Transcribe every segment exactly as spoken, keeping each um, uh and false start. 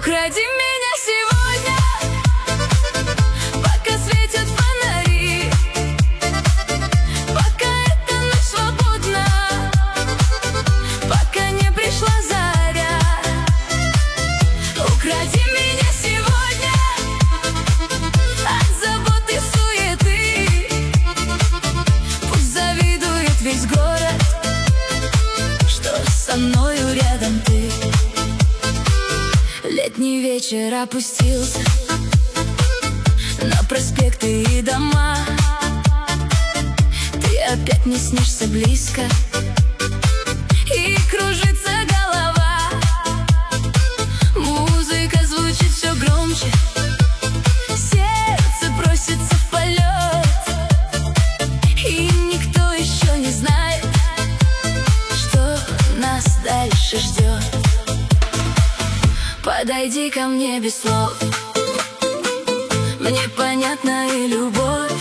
Укради меня сегодня, пока светят фонари, пока эта ночь свободна, пока не пришла заря. Укради меня сегодня от забот и суеты. Пусть завидует весь город, что со мною рядом ты. Летний вечер опустился на проспекты и дома. Ты опять не снишься близко, и кружится голова. Музыка звучит все громче, сердце просится в полет, и никто еще не знает, что нас дальше ждет. Подойди ко мне без слов, мне понятна и любовь.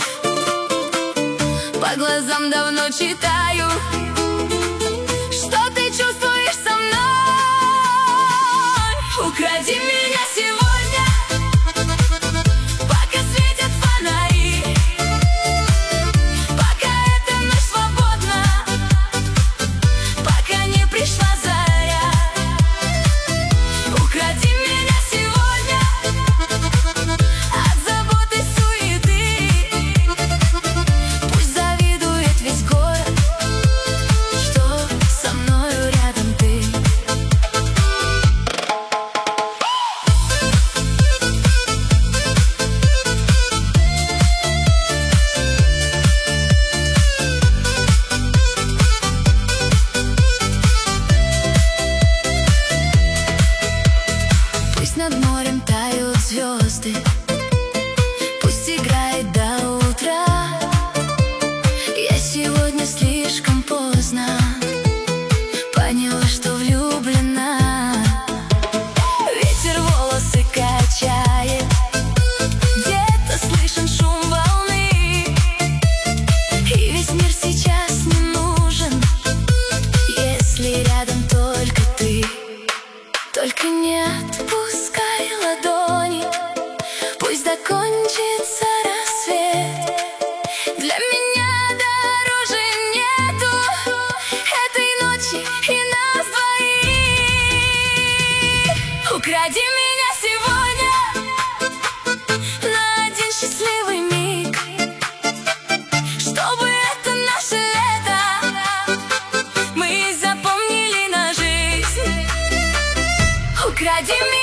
По глазам давно читаю, что ты чувствуешь со мной. Укради меня сегодня, пока светят фонари, пока эта ночь свободна, пока не пришла заря. Укради меня сегодня от забот и суеты. Пусть завидует весь город, что со мною рядом ты. Пусть над морем тают звезды, пусть играет до утра. Я сегодня слишком поздно поняла, что влюблена. Ветер волосы качает, где-то слышен шум волны, и весь мир сейчас не нужен, если рядом только ты. Только не отпускай ладони, пусть закончится рассвет. Для меня дороже нету этой ночи и нас двоих. Укради меня сегодня на один счастливый миг, чтобы это наше лето мы запомнили на жизнь. Укради меня.